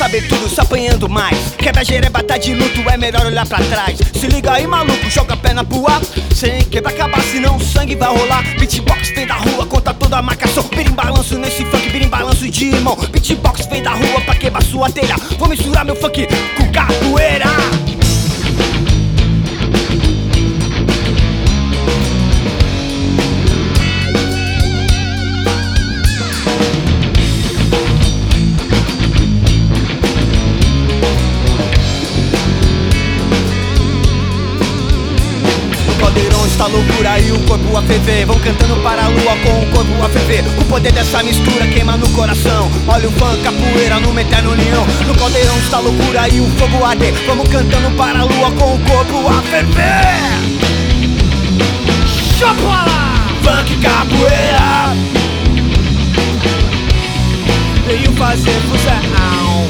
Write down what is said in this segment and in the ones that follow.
saber tudo, só apanhando mais. Quebra jereba, tá de luto, é melhor olhar pra trás. Se liga aí, maluco, joga a perna pro ar. Sem quebra acabar, senão o sangue vai rolar. Beatbox vem da rua, conta toda a marcação. Birimbalanço nesse funk, birimbalanço de irmão. Beatbox vem da rua pra quebrar sua telha. Vou misturar meu funk com capoeira. Essa loucura e o corpo a ferver. Vão cantando para a lua com o corpo a ferver. O poder dessa mistura queima no coração. Olha o funk, capoeira no eterno leão. No caldeirão está loucura e o fogo arder. Vamos cantando para a lua com o corpo a ferver. Chopa! Funk, capoeira veio fazer fusão.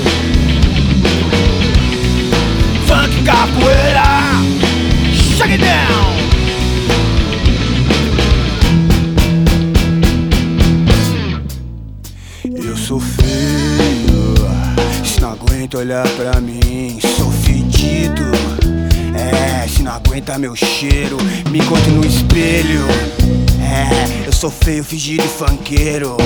Funk, capoeira, shake it down. Eu sou feio, se não aguenta olhar pra mim. Sou fedido, se não aguenta meu cheiro, me encontre no espelho. Eu sou feio, fedido e funkeiro.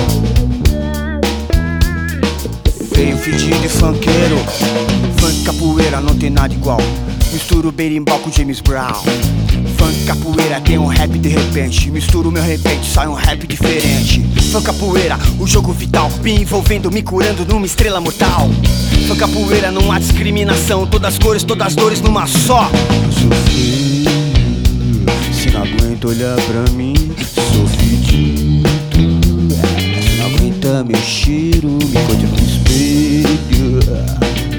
Feio, fedido e funkeiro. Funk, capoeira, não tem nada igual. Misturo berimbau com James Brown. Funk, capoeira, tem um rap de repente. Misturo meu repente, sai um rap diferente. Funk, capoeira, o jogo vital. Me envolvendo, me curando numa estrela mortal. Funk, capoeira, não há discriminação. Todas as cores, todas as dores numa só. Eu sou feio, se não aguenta olhar pra mim. Sou fedido, se não aguenta meu cheiro, me encontre no espelho.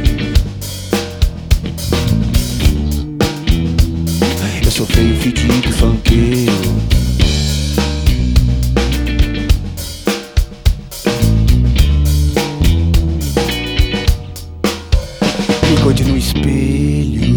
Sou feio, fedido, funkeiro. Me encontre no espelho.